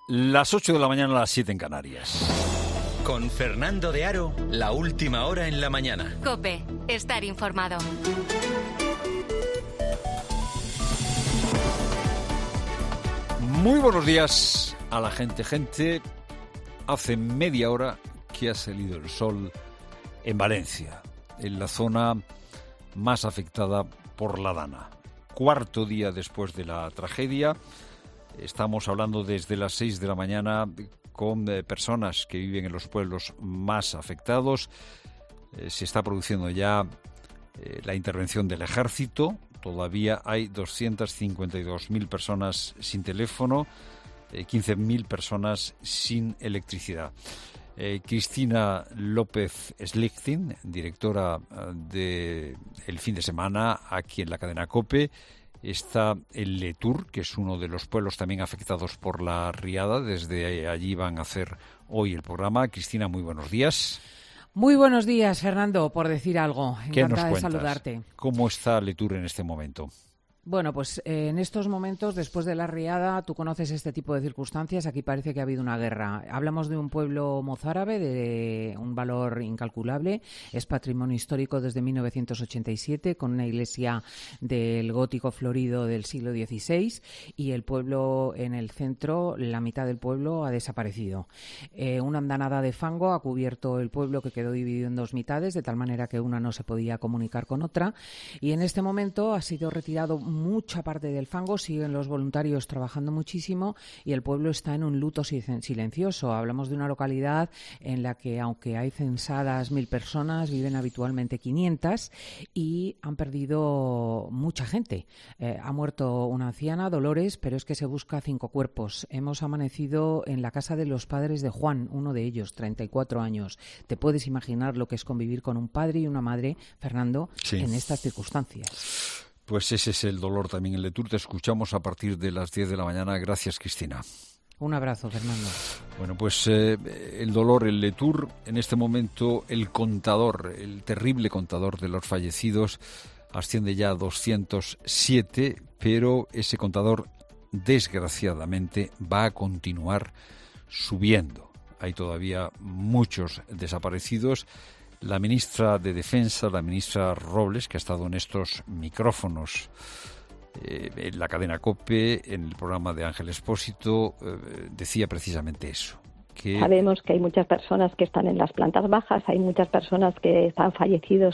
Las 8 de la mañana, a las 7 en Canarias. Con Fernando de Aro, la última hora en la mañana. COPE, estar informado. Muy buenos días a la gente. Hace media hora que ha salido el sol en Valencia, en la zona más afectada por la Dana. Cuarto día después de la tragedia. Estamos hablando desde las 6 de la mañana con personas que viven en los pueblos más afectados. Se está produciendo ya la intervención del ejército. Todavía hay 252.000 personas sin teléfono, 15.000 personas sin electricidad. Cristina López Slichting, directora de El Fin de Semana aquí en la cadena COPE. Está el Letur, que es uno de los pueblos también afectados por la riada. Desde allí van a hacer hoy el programa. Cristina, muy buenos días. Muy buenos días, Fernando, por decir algo. Encantada de saludarte. ¿Cómo está Letur en este momento? Bueno, pues en estos momentos, después de la riada, tú conoces este tipo de circunstancias, aquí parece que ha habido una guerra. Hablamos de un pueblo mozárabe de un valor incalculable, es patrimonio histórico desde 1987, con una iglesia del gótico florido del siglo XVI, y el pueblo en el centro, la mitad del pueblo ha desaparecido. Una andanada de fango ha cubierto el pueblo, que quedó dividido en dos mitades, de tal manera que una no se podía comunicar con otra, y en este momento ha sido retirado mucha parte del fango, siguen los voluntarios trabajando muchísimo y el pueblo está en un luto silencioso. Hablamos de una localidad en la que, aunque hay censadas 1.000 personas, viven habitualmente 500 y han perdido mucha gente. Ha muerto una anciana, Dolores, pero es que se busca 5 cuerpos. Hemos amanecido en la casa de los padres de Juan, uno de ellos, 34 años. ¿Te puedes imaginar lo que es convivir con un padre y una madre, Fernando, sí, en estas circunstancias? Pues ese es el dolor también en Letur. Te escuchamos a partir de las 10 de la mañana. Gracias, Cristina. Un abrazo, Fernando. Bueno, pues el dolor en Letur, en este momento el contador, el terrible contador de los fallecidos asciende ya a 207, pero ese contador desgraciadamente va a continuar subiendo. Hay todavía muchos desaparecidos. La ministra de Defensa, la ministra Robles, que ha estado en estos micrófonos en la cadena COPE, en el programa de Ángel Expósito, decía precisamente eso. Sabemos que hay muchas personas que están en las plantas bajas, hay muchas personas que están fallecidos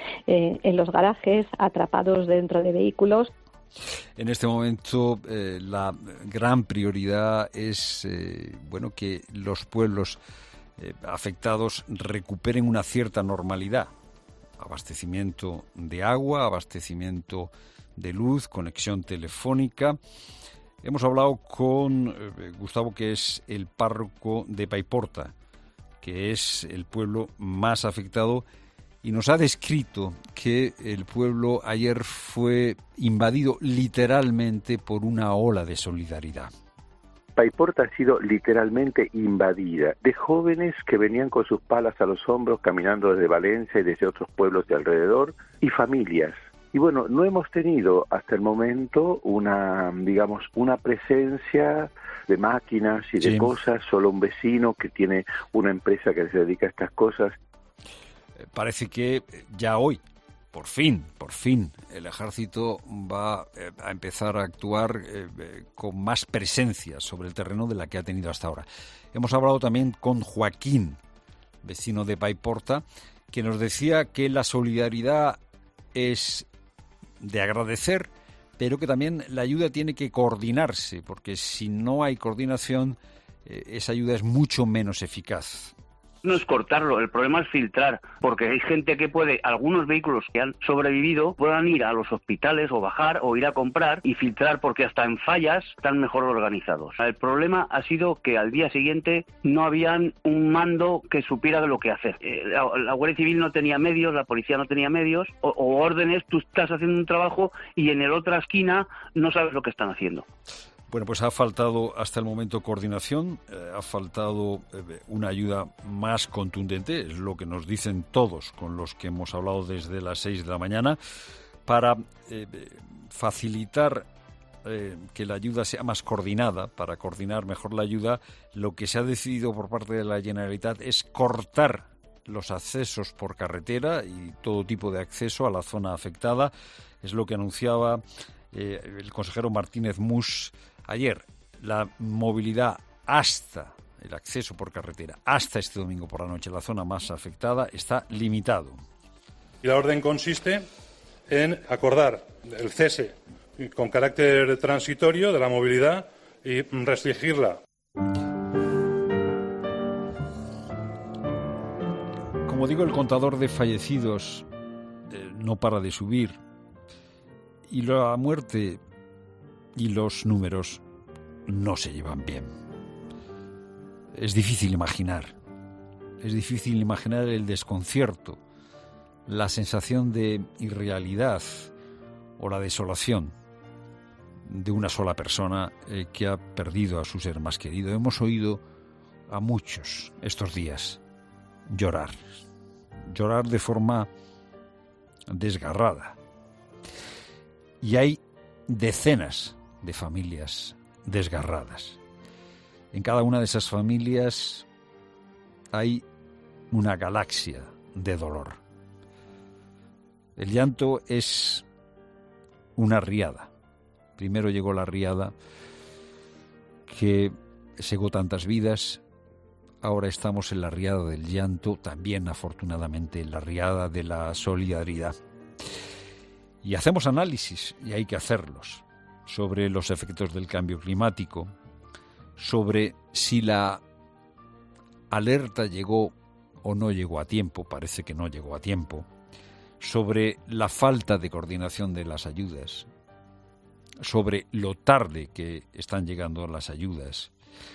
en los garajes, atrapados dentro de vehículos. En este momento la gran prioridad es que los pueblos afectados recuperen una cierta normalidad. Abastecimiento de agua, abastecimiento de luz, conexión telefónica. Hemos hablado con Gustavo, que es el párroco de Paiporta, que es el pueblo más afectado, y nos ha descrito que el pueblo ayer fue invadido literalmente por una ola de solidaridad. Paiporta ha sido literalmente invadida de jóvenes que venían con sus palas a los hombros caminando desde Valencia y desde otros pueblos de alrededor, y familias. Y bueno, no hemos tenido hasta el momento una presencia de máquinas y de cosas, solo un vecino que tiene una empresa que se dedica a estas cosas. Parece que ya hoy, por fin, el ejército va a empezar a actuar con más presencia sobre el terreno de la que ha tenido hasta ahora. Hemos hablado también con Joaquín, vecino de Paiporta, que nos decía que la solidaridad es de agradecer, pero que también la ayuda tiene que coordinarse, porque si no hay coordinación, esa ayuda es mucho menos eficaz. No es cortarlo, el problema es filtrar, porque hay gente que algunos vehículos que han sobrevivido puedan ir a los hospitales o bajar o ir a comprar y filtrar, porque hasta en fallas están mejor organizados. El problema ha sido que al día siguiente no habían un mando que supiera lo que hacer. La Guardia Civil no tenía medios, la policía no tenía medios, o órdenes, tú estás haciendo un trabajo y en la otra esquina no sabes lo que están haciendo. Bueno, pues ha faltado hasta el momento coordinación, ha faltado una ayuda más contundente, es lo que nos dicen todos con los que hemos hablado desde las 6 de la mañana, para facilitar que la ayuda sea más coordinada, para coordinar mejor la ayuda, lo que se ha decidido por parte de la Generalitat es cortar los accesos por carretera y todo tipo de acceso a la zona afectada. Es lo que anunciaba el consejero Martínez Mus ayer. La movilidad hasta el acceso por carretera, hasta este domingo por la noche, la zona más afectada, está limitado. Y la orden consiste en acordar el cese con carácter transitorio de la movilidad y restringirla. Como digo, el contador de fallecidos no para de subir y la muerte y los números no se llevan bien. Es difícil imaginar el desconcierto, la sensación de irrealidad o la desolación de una sola persona que ha perdido a su ser más querido. Hemos oído a muchos estos días llorar de forma desgarrada. Y hay decenas de familias desgarradas. En cada una de esas familias hay una galaxia de dolor. El llanto es una riada. Primero llegó la riada que segó tantas vidas. Ahora estamos en la riada del llanto, también afortunadamente en la riada de la solidaridad. Y hacemos análisis, y hay que hacerlos, sobre los efectos del cambio climático, sobre si la alerta llegó o no llegó a tiempo, parece que no llegó a tiempo, sobre la falta de coordinación de las ayudas, sobre lo tarde que están llegando las ayudas.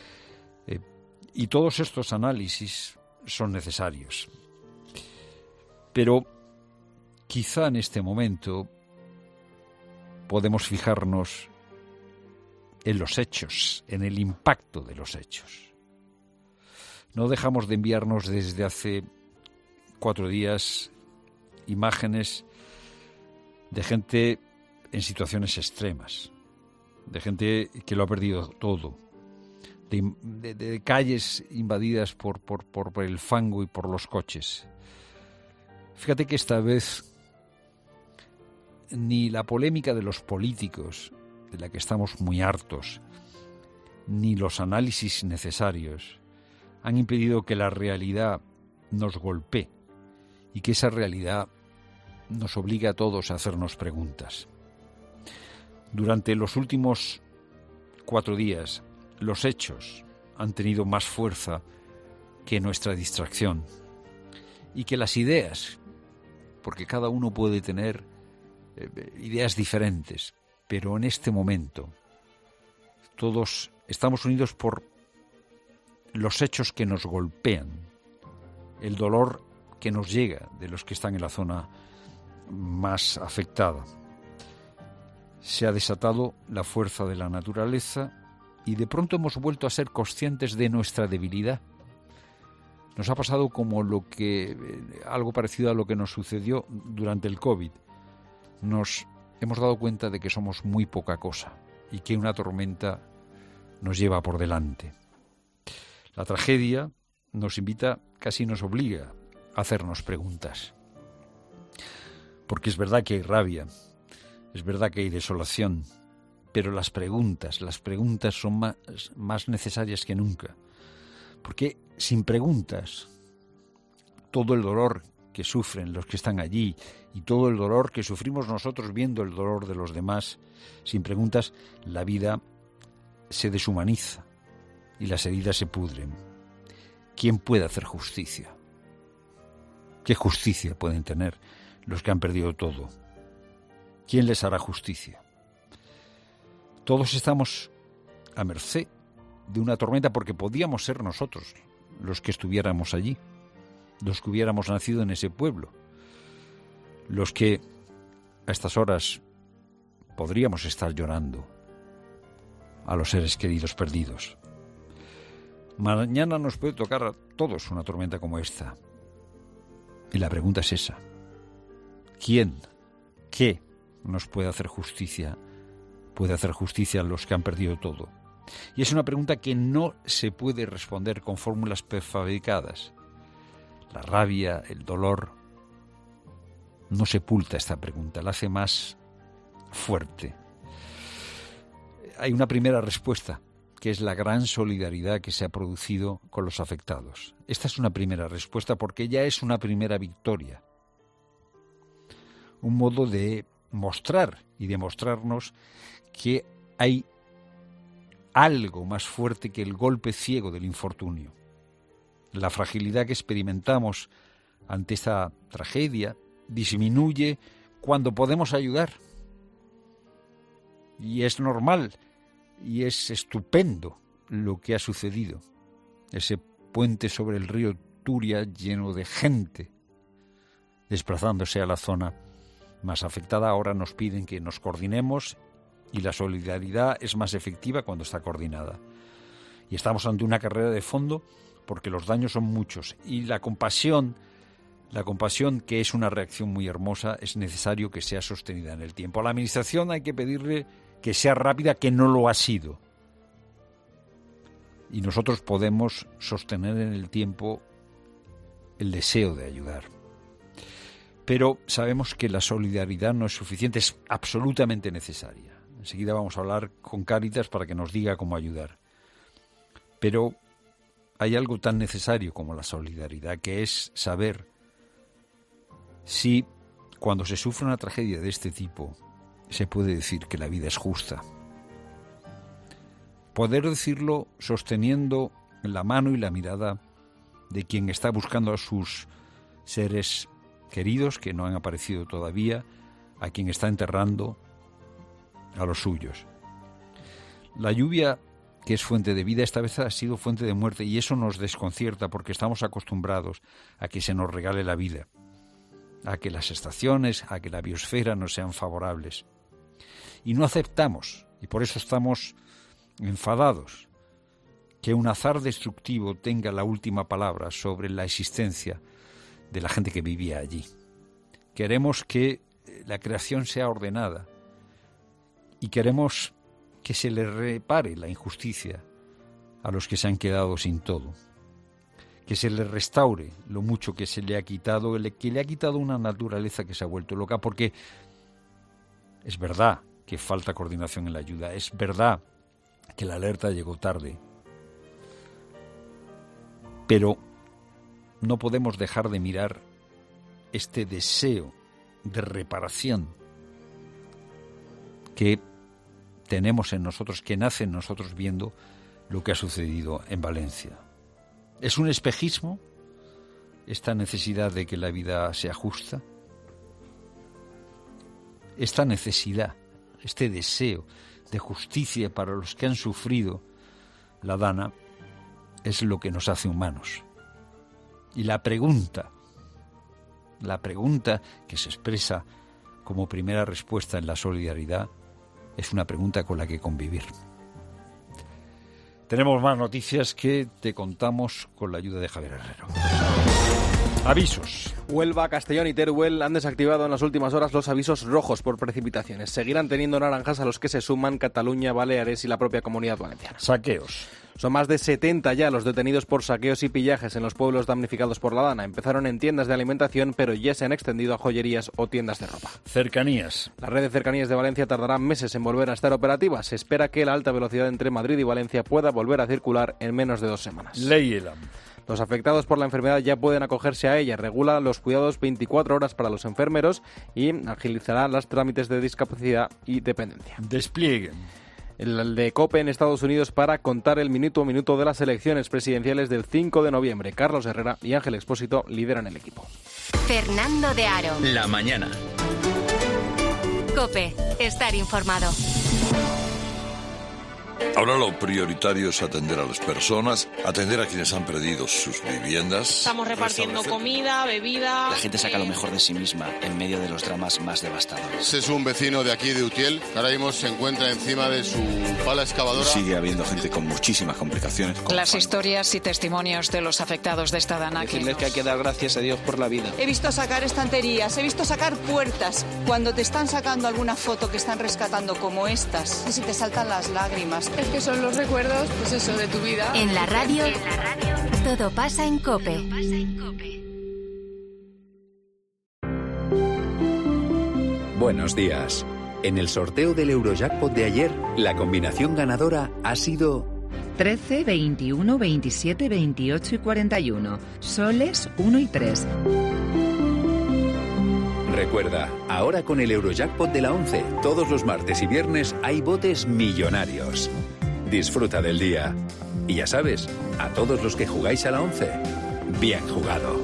Y todos estos análisis son necesarios. Pero quizá en este momento podemos fijarnos en los hechos, en el impacto de los hechos. No dejamos de enviarnos desde hace 4 días imágenes de gente en situaciones extremas, de gente que lo ha perdido todo, de calles invadidas por el fango y por los coches. Fíjate que esta vez ni la polémica de los políticos, de la que estamos muy hartos, ni los análisis necesarios han impedido que la realidad nos golpee y que esa realidad nos obligue a todos a hacernos preguntas. Durante los últimos 4 días, los hechos han tenido más fuerza que nuestra distracción y que las ideas, porque cada uno puede tener ideas diferentes, pero en este momento todos estamos unidos por los hechos que nos golpean, el dolor que nos llega de los que están en la zona más afectada. Se ha desatado la fuerza de la naturaleza y de pronto hemos vuelto a ser conscientes de nuestra debilidad. Nos ha pasado como algo parecido a lo que nos sucedió durante el COVID. Nos hemos dado cuenta de que somos muy poca cosa y que una tormenta nos lleva por delante. La tragedia nos invita, casi nos obliga a hacernos preguntas. Porque es verdad que hay rabia, es verdad que hay desolación, pero las preguntas son más necesarias que nunca. Porque sin preguntas, todo el dolor que sufren los que están allí y todo el dolor que sufrimos nosotros viendo el dolor de los demás, sin preguntas, la vida se deshumaniza y las heridas se pudren. ¿Quién puede hacer justicia? ¿Qué justicia pueden tener los que han perdido todo? ¿Quién les hará justicia? Todos estamos a merced de una tormenta porque podíamos ser nosotros los que estuviéramos allí, los que hubiéramos nacido en ese pueblo, los que a estas horas podríamos estar llorando a los seres queridos perdidos. Mañana nos puede tocar a todos una tormenta como esta. Y la pregunta es esa: ¿quién, qué nos puede hacer justicia puede hacer justicia a los que han perdido todo. Y es una pregunta que no se puede responder con fórmulas prefabricadas. La rabia, el dolor, no sepulta esta pregunta, la hace más fuerte. Hay una primera respuesta, que es la gran solidaridad que se ha producido con los afectados. Esta es una primera respuesta porque ya es una primera victoria. Un modo de mostrar y demostrarnos que hay algo más fuerte que el golpe ciego del infortunio. La fragilidad que experimentamos ante esta tragedia disminuye cuando podemos ayudar. Y es normal y es estupendo lo que ha sucedido. Ese puente sobre el río Turia lleno de gente desplazándose a la zona más afectada. Ahora nos piden que nos coordinemos y la solidaridad es más efectiva cuando está coordinada. Y estamos ante una carrera de fondo porque los daños son muchos y la compasión, que es una reacción muy hermosa, es necesario que sea sostenida en el tiempo. A la Administración hay que pedirle que sea rápida, que no lo ha sido. Y nosotros podemos sostener en el tiempo el deseo de ayudar. Pero sabemos que la solidaridad no es suficiente, es absolutamente necesaria. Enseguida vamos a hablar con Cáritas para que nos diga cómo ayudar. Pero hay algo tan necesario como la solidaridad, que es saber si cuando se sufre una tragedia de este tipo se puede decir que la vida es justa. Poder decirlo sosteniendo la mano y la mirada de quien está buscando a sus seres queridos que no han aparecido todavía, a quien está enterrando a los suyos. La lluvia, que es fuente de vida, esta vez ha sido fuente de muerte, y eso nos desconcierta porque estamos acostumbrados a que se nos regale la vida, a que las estaciones, a que la biosfera nos sean favorables. Y no aceptamos, y por eso estamos enfadados, que un azar destructivo tenga la última palabra sobre la existencia de la gente que vivía allí. Queremos que la creación sea ordenada y queremos que se le repare la injusticia a los que se han quedado sin todo, que se le restaure lo mucho que se le ha quitado, que le ha quitado una naturaleza que se ha vuelto loca, porque es verdad que falta coordinación en la ayuda, es verdad que la alerta llegó tarde, pero no podemos dejar de mirar este deseo de reparación que tenemos en nosotros, que nace en nosotros viendo lo que ha sucedido en Valencia. ¿Es un espejismo esta necesidad de que la vida sea justa? Esta necesidad, este deseo de justicia para los que han sufrido la dana es lo que nos hace humanos. Y la pregunta que se expresa como primera respuesta en la solidaridad es una pregunta con la que convivir. Tenemos más noticias que te contamos con la ayuda de Javier Herrero. Avisos. Huelva, Castellón y Teruel han desactivado en las últimas horas los avisos rojos por precipitaciones. Seguirán teniendo naranjas a los que se suman Cataluña, Baleares y la propia Comunidad Valenciana. Saqueos. Son más de 70 ya los detenidos por saqueos y pillajes en los pueblos damnificados por la dana. Empezaron en tiendas de alimentación, pero ya se han extendido a joyerías o tiendas de ropa. Cercanías. La red de cercanías de Valencia tardará meses en volver a estar operativa. Se espera que la alta velocidad entre Madrid y Valencia pueda volver a circular en menos de 2 semanas. Ley ELAM. Los afectados por la enfermedad ya pueden acogerse a ella. Regula los cuidados 24 horas para los enfermeros y agilizará los trámites de discapacidad y dependencia. Despliegue. El de COPE en Estados Unidos para contar el minuto a minuto de las elecciones presidenciales del 5 de noviembre. Carlos Herrera y Ángel Expósito lideran el equipo. Fernando de Aro. La mañana. COPE. Estar informado. Ahora lo prioritario es atender a las personas, atender a quienes han perdido sus viviendas. Estamos repartiendo comida, bebida. La gente saca lo mejor de sí misma en medio de los dramas más devastadores. Es un vecino de aquí de Utiel, que ahora mismo se encuentra encima de su pala excavadora. Sigue habiendo gente con muchísimas complicaciones. Las historias y testimonios de los afectados de esta dana. Decirles que hay que dar gracias a Dios por la vida. He visto sacar estanterías, he visto sacar puertas. Cuando te están sacando alguna foto que están rescatando como estas, y si te saltan las lágrimas. Es que son los recuerdos, pues eso, de tu vida. En la radio, todo pasa en COPE. Buenos días. En el sorteo del Eurojackpot de ayer, la combinación ganadora ha sido 13, 21, 27, 28 y 41. Soles 1 y 3. Recuerda, ahora con el Eurojackpot de la 11, todos los martes y viernes hay botes millonarios. Disfruta del día. Y ya sabes, a todos los que jugáis a la 11, bien jugado.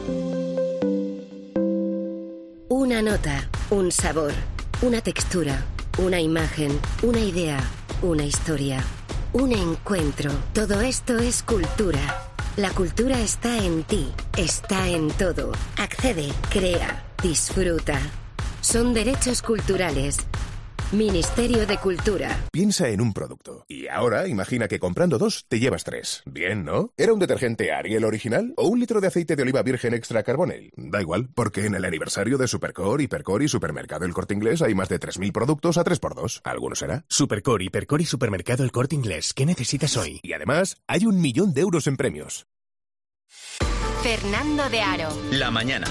Una nota, un sabor, una textura, una imagen, una idea, una historia, un encuentro. Todo esto es cultura. La cultura está en ti, está en todo. Accede, crea, disfruta. Son derechos culturales. Ministerio de Cultura. Piensa en un producto. Y ahora imagina que comprando 2 te llevas 3. Bien, ¿no? ¿Era un detergente Ariel original o 1 litro de aceite de oliva virgen extra carbonel? Da igual, porque en el aniversario de Supercore, Hipercore y Supermercado El Corte Inglés hay más de 3.000 productos a 3x2. ¿Alguno será? Supercore, Hipercore y Supermercado El Corte Inglés. ¿Qué necesitas hoy? Y además, hay 1 millón de euros en premios. Fernando de Aro. La mañana.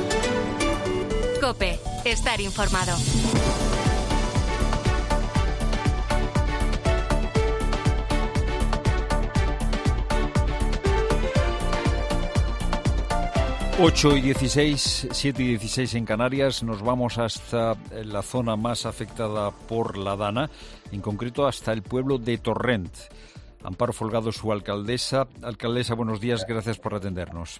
COPE. Estar informado. Ocho y 16, 7 y 16 en Canarias. Nos vamos hasta la zona más afectada por la dana, en concreto hasta el pueblo de Torrent. Amparo Folgado, su alcaldesa. Alcaldesa, buenos días, gracias por atendernos.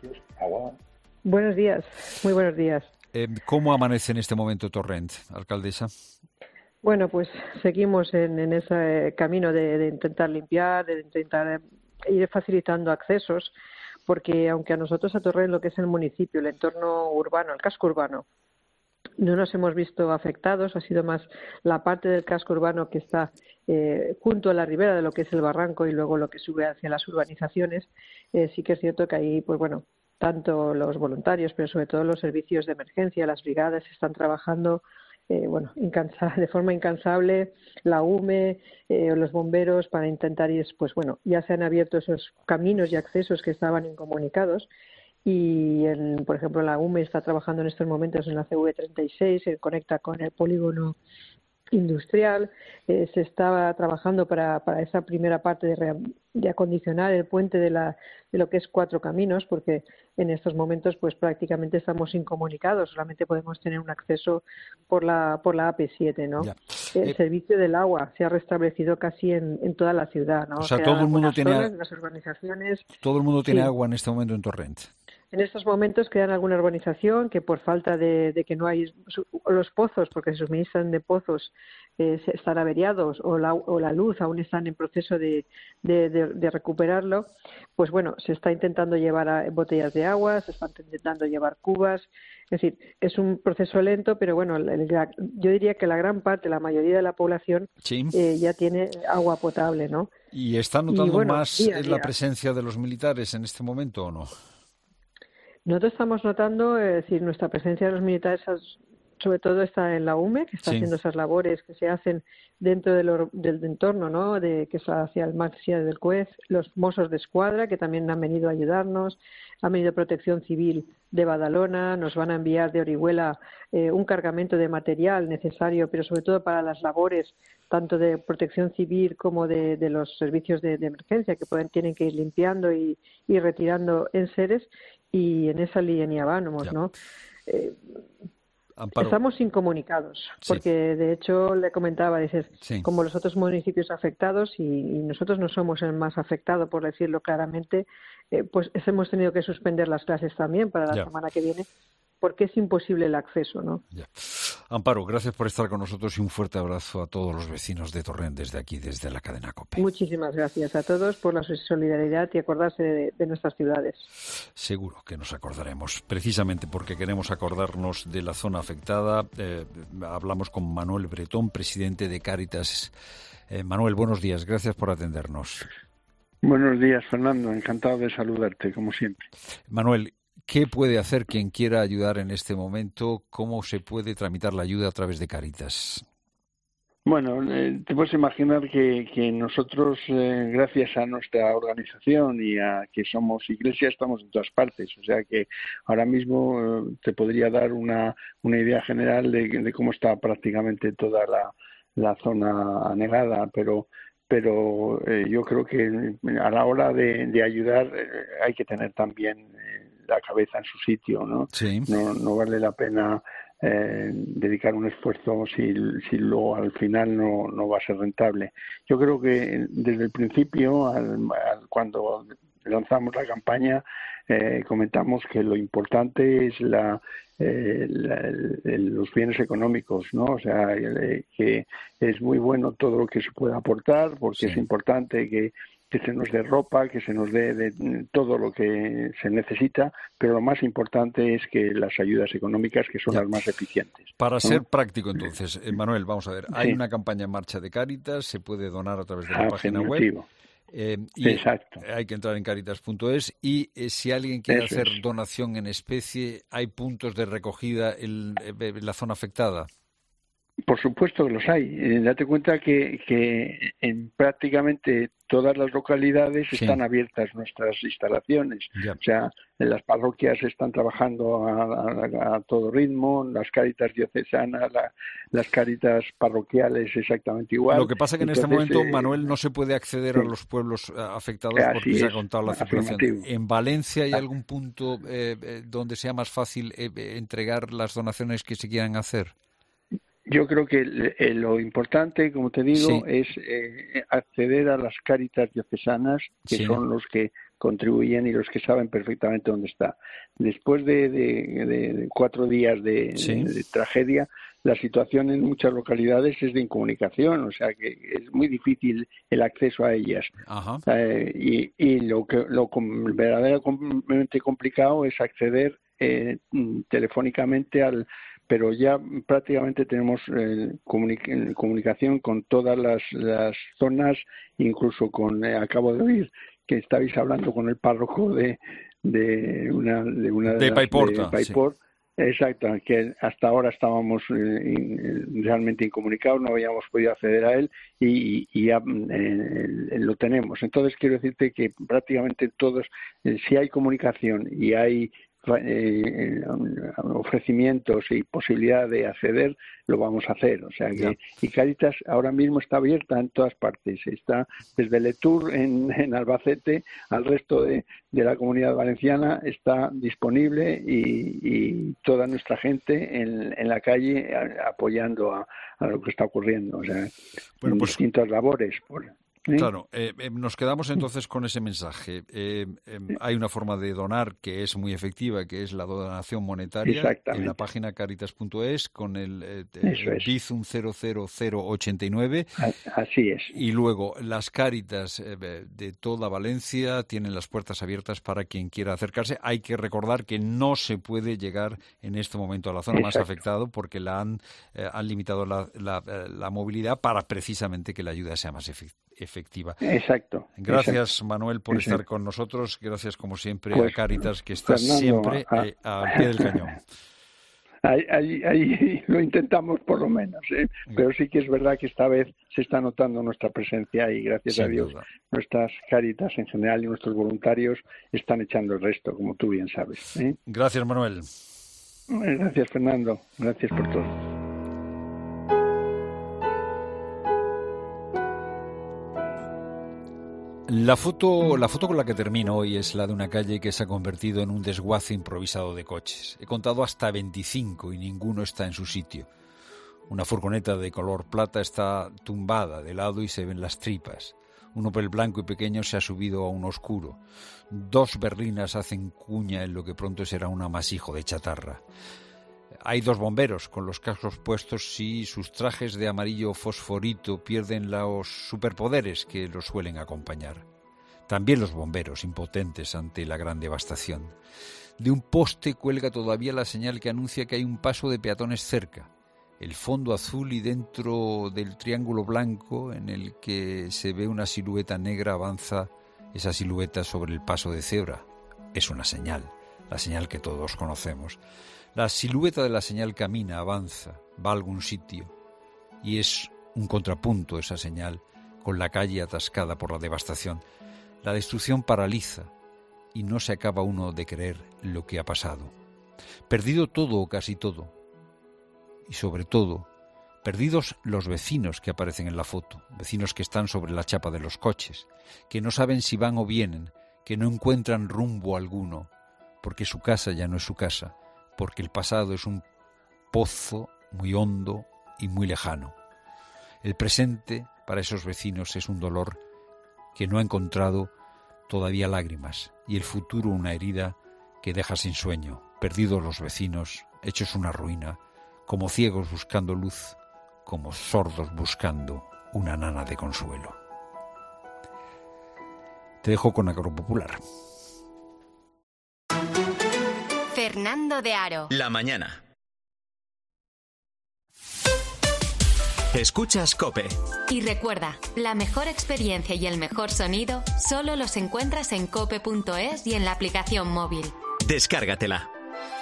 Buenos días, muy buenos días. ¿Cómo amanece en este momento Torrent, alcaldesa? Bueno, pues seguimos en ese camino de intentar limpiar, de intentar ir facilitando accesos, porque aunque a nosotros a Torrent, lo que es el municipio, el entorno urbano, el casco urbano, no nos hemos visto afectados, ha sido más la parte del casco urbano que está junto a la ribera de lo que es el barranco y luego lo que sube hacia las urbanizaciones. Sí que es cierto que ahí, pues bueno, tanto los voluntarios, pero sobre todo los servicios de emergencia, las brigadas están trabajando de forma incansable, la UME, los bomberos, para intentar ir, pues bueno, ya se han abierto esos caminos y accesos que estaban incomunicados. Y, por ejemplo, la UME está trabajando en estos momentos en la CV36, se conecta con el polígono industrial, se estaba trabajando para esa primera parte de acondicionar el puente de lo que es 4 caminos, porque en estos momentos pues prácticamente estamos incomunicados, solamente podemos tener un acceso por la AP7, ¿no? El servicio del agua se ha restablecido casi en toda la ciudad, ¿no? O sea, todo el mundo tiene las urbanizaciones. Todo el mundo tiene agua en este momento en Torrent. En estos momentos quedan alguna urbanización que por falta de que no hay los pozos, porque se suministran de pozos, están averiados, o la luz aún están en proceso de recuperarlo, pues bueno, se está intentando llevar botellas de agua, se están intentando llevar cubas, es decir, es un proceso lento, pero bueno, yo diría que la gran parte, la mayoría de la población ya tiene agua potable, ¿no? ¿Y está notando más la presencia de los militares en este momento o no? Nosotros estamos notando, es decir, nuestra presencia de los militares sobre todo está en la UME, que está haciendo esas labores que se hacen dentro del entorno, ¿no? Que es hacia el Maxia del CUEZ, los Mossos de Escuadra, que también han venido a ayudarnos, ha venido Protección Civil de Badalona, nos van a enviar de Orihuela un cargamento de material necesario, pero sobre todo para las labores tanto de Protección Civil como de los servicios de emergencia, que tienen que ir limpiando y retirando enseres, y en esa línea vamos, ¿no? Amparo. Estamos incomunicados, porque de hecho le comentaba, dices, como los otros municipios afectados, y nosotros no somos el más afectado, por decirlo claramente, pues hemos tenido que suspender las clases también para la semana que viene, porque es imposible el acceso, ¿no? Amparo, gracias por estar con nosotros y un fuerte abrazo a todos los vecinos de Torrent desde aquí, desde la cadena COPE. Muchísimas gracias a todos por la solidaridad y acordarse de nuestras ciudades. Seguro que nos acordaremos, precisamente porque queremos acordarnos de la zona afectada. Hablamos con Manuel Bretón, presidente de Cáritas. Manuel, buenos días, gracias por atendernos. Buenos días, Fernando, encantado de saludarte, como siempre. Manuel, ¿qué puede hacer quien quiera ayudar en este momento? ¿Cómo se puede tramitar la ayuda a través de Cáritas? Bueno, te puedes imaginar que nosotros, gracias a nuestra organización y a que somos iglesia, estamos en todas partes. O sea que ahora mismo te podría dar una idea general de cómo está prácticamente toda la zona anegada, pero yo creo que a la hora de ayudar hay que tener también la cabeza en su sitio, ¿no? Sí. No vale la pena dedicar un esfuerzo si luego al final no va a ser rentable. Yo creo que desde el principio, cuando lanzamos la campaña, comentamos que lo importante es los bienes económicos, ¿no? O sea, que es muy bueno todo lo que se pueda aportar, porque es importante que se nos dé ropa, que se nos dé de todo lo que se necesita, pero lo más importante es que las ayudas económicas, que son las más eficientes. Para ser práctico, entonces, Manuel, vamos a ver, hay una campaña en marcha de Cáritas, se puede donar a través de la página web. Y exacto. Hay que entrar en Cáritas.es y si alguien quiere hacer donación en especie, ¿hay puntos de recogida en la zona afectada? Por supuesto que los hay. Date cuenta que en prácticamente todas las localidades están abiertas nuestras instalaciones. Ya. O sea, las parroquias están trabajando a todo ritmo, las Cáritas diocesanas, las Cáritas parroquiales exactamente igual. Lo que pasa es que en este momento, Manuel, no se puede acceder a los pueblos afectados porque se ha contado la circulación. ¿En Valencia hay algún punto donde sea más fácil entregar las donaciones que se quieran hacer? Yo creo que lo importante, como te digo, es acceder a las Cáritas diocesanas, que son los que contribuyen y los que saben perfectamente dónde está. Después de 4 días de tragedia, la situación en muchas localidades es de incomunicación, o sea que es muy difícil el acceso a ellas. Y lo verdaderamente complicado es acceder telefónicamente pero ya prácticamente tenemos comunicación con todas las zonas, incluso acabo de oír que estáis hablando con el párroco de Paiporta. Exacto, que hasta ahora estábamos realmente incomunicados, no habíamos podido acceder a él y ya lo tenemos. Entonces quiero decirte que prácticamente todos, si hay comunicación y hay ofrecimientos y posibilidad de acceder, lo vamos a hacer. O sea que y Cáritas ahora mismo está abierta en todas partes, está desde Letour en Albacete al resto de la comunidad valenciana, está disponible y toda nuestra gente en la calle apoyando a lo que está ocurriendo, o sea, en distintas labores. Claro, nos quedamos entonces con ese mensaje. Hay una forma de donar que es muy efectiva, que es la donación monetaria en la página caritas.es con el Bizum 00089. Así es. Y luego las Cáritas de toda Valencia tienen las puertas abiertas para quien quiera acercarse. Hay que recordar que no se puede llegar en este momento a la zona más afectada porque han limitado la movilidad para precisamente que la ayuda sea más efectiva. Exacto. Gracias, Manuel, por estar con nosotros. Gracias, como siempre, a Cáritas, que está siempre al pie del cañón. Ahí lo intentamos por lo menos, pero sí que es verdad que esta vez se está notando nuestra presencia y gracias a Dios nuestras Cáritas en general y nuestros voluntarios están echando el resto, como tú bien sabes. Gracias, Manuel. Gracias, Fernando. Gracias por todo. La foto con la que termino hoy es la de una calle que se ha convertido en un desguace improvisado de coches. He contado hasta 25 y ninguno está en su sitio. Una furgoneta de color plata está tumbada de lado y se ven las tripas. Un Opel blanco y pequeño se ha subido a un oscuro. 2 berlinas hacen cuña en lo que pronto será un amasijo de chatarra. Hay 2 bomberos con los cascos puestos y sus trajes de amarillo fosforito pierden los superpoderes que los suelen acompañar. También los bomberos, impotentes ante la gran devastación. De un poste cuelga todavía la señal que anuncia que hay un paso de peatones cerca. El fondo azul y dentro del triángulo blanco en el que se ve una silueta negra avanza esa silueta sobre el paso de cebra. Es una señal, la señal que todos conocemos. La silueta de la señal camina, avanza, va a algún sitio y es un contrapunto esa señal con la calle atascada por la devastación. La destrucción paraliza y no se acaba uno de creer lo que ha pasado. Perdido todo o casi todo. Y sobre todo, perdidos los vecinos que aparecen en la foto, vecinos que están sobre la chapa de los coches, que no saben si van o vienen, que no encuentran rumbo alguno, porque su casa ya no es su casa, porque el pasado es un pozo muy hondo y muy lejano. El presente, para esos vecinos, es un dolor que no ha encontrado todavía lágrimas, y el futuro una herida que deja sin sueño, perdidos los vecinos, hechos una ruina, como ciegos buscando luz, como sordos buscando una nana de consuelo. Te dejo con Agropopular. Fernando de Aro. La mañana. Escuchas COPE. Y recuerda, la mejor experiencia y el mejor sonido solo los encuentras en cope.es y en la aplicación móvil. Descárgatela.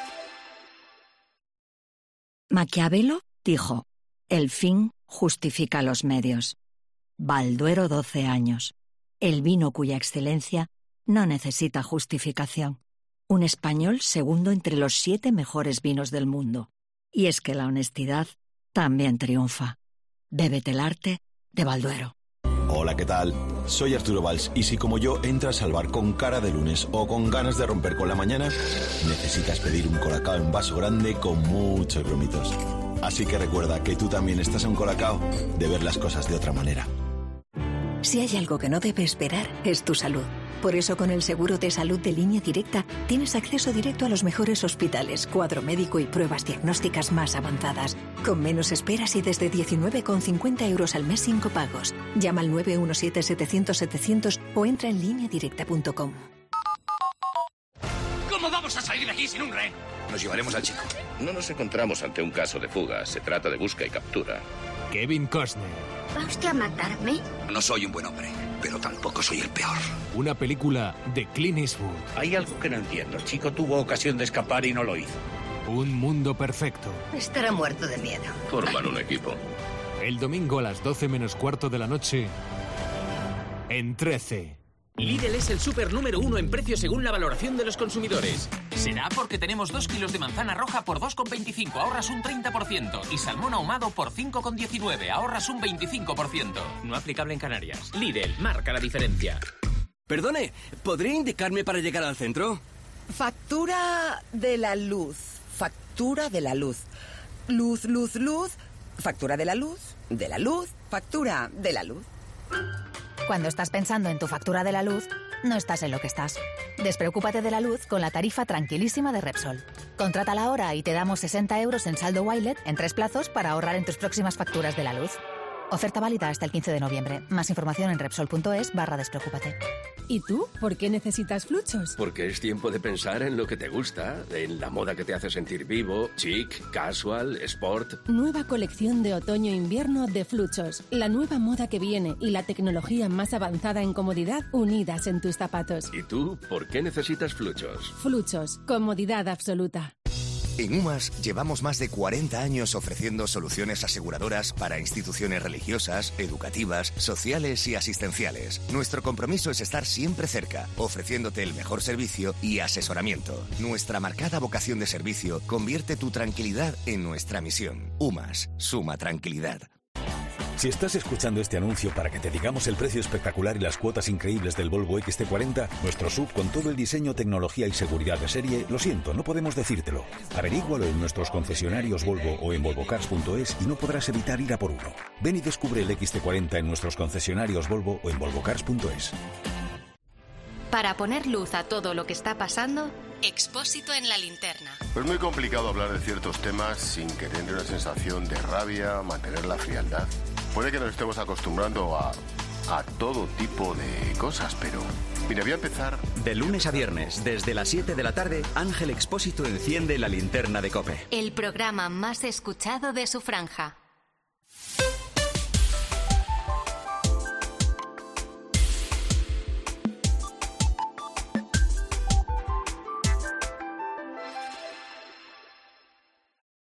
Maquiavelo dijo: el fin justifica los medios. Balduero, 12 años. El vino cuya excelencia no necesita justificación. Un español segundo entre los 7 mejores vinos del mundo. Y es que la honestidad también triunfa. Bébete el arte de Balduero. Hola, ¿qué tal? Soy Arturo Valls y si como yo entras al bar con cara de lunes o con ganas de romper con la mañana, necesitas pedir un colacao en vaso grande con muchos grumitos. Así que recuerda que tú también estás a un colacao de ver las cosas de otra manera. Si hay algo que no debe esperar, es tu salud. Por eso con el seguro de salud de Línea Directa tienes acceso directo a los mejores hospitales, cuadro médico y pruebas diagnósticas más avanzadas. Con menos esperas y desde 19,50 € al mes sin copagos. Llama al 917-700-700 o entra en lineadirecta.com. ¿Cómo vamos a salir de aquí sin un rehén? Nos llevaremos al chico. No nos encontramos ante un caso de fuga. Se trata de busca y captura. Kevin Costner. ¿Va usted a matarme? No soy un buen hombre, pero tampoco soy el peor. Una película de Clint Eastwood. Hay algo que no entiendo. El chico tuvo ocasión de escapar y no lo hizo. Un mundo perfecto. Estará muerto de miedo. Forman un equipo. El domingo a las 12:15 de la noche en 13. Lidl es el súper número 1 en precio según la valoración de los consumidores. Será porque tenemos 2 kilos de manzana roja por 2,25, ahorras un 30%. Y salmón ahumado por 5,19, ahorras un 25%. No aplicable en Canarias. Lidl, marca la diferencia. Perdone, ¿podría indicarme para llegar al centro? Factura de la luz. Factura de la luz. Luz, luz, luz. Factura de la luz. De la luz. Factura de la luz. Cuando estás pensando en tu factura de la luz, no estás en lo que estás. Despreocúpate de la luz con la tarifa tranquilísima de Repsol. Contrátala ahora y te damos 60 € en saldo Wilet en 3 plazos para ahorrar en tus próximas facturas de la luz. Oferta válida hasta el 15 de noviembre. Más información en Repsol.es/despreocúpate. ¿Y tú? ¿Por qué necesitas Fluchos? Porque es tiempo de pensar en lo que te gusta, en la moda que te hace sentir vivo, chic, casual, sport. Nueva colección de otoño-invierno de Fluchos. La nueva moda que viene y la tecnología más avanzada en comodidad unidas en tus zapatos. ¿Y tú? ¿Por qué necesitas Fluchos? Fluchos. Comodidad absoluta. En UMAS llevamos más de 40 años ofreciendo soluciones aseguradoras para instituciones religiosas, educativas, sociales y asistenciales. Nuestro compromiso es estar siempre cerca, ofreciéndote el mejor servicio y asesoramiento. Nuestra marcada vocación de servicio convierte tu tranquilidad en nuestra misión. UMAS, suma tranquilidad. Si estás escuchando este anuncio para que te digamos el precio espectacular y las cuotas increíbles del Volvo XC40, nuestro SUV con todo el diseño, tecnología y seguridad de serie, lo siento, no podemos decírtelo. Averígualo en nuestros concesionarios Volvo o en volvocars.es y no podrás evitar ir a por uno. Ven y descubre el XC40 en nuestros concesionarios Volvo o en volvocars.es. Para poner luz a todo lo que está pasando, Expósito en la linterna. Es muy complicado hablar de ciertos temas sin que te entre una sensación de rabia, mantener la frialdad. Puede que nos estemos acostumbrando a todo tipo de cosas, pero... Mira, voy a empezar... De lunes a viernes, desde las 7 de la tarde, Ángel Expósito enciende la linterna de COPE. El programa más escuchado de su franja.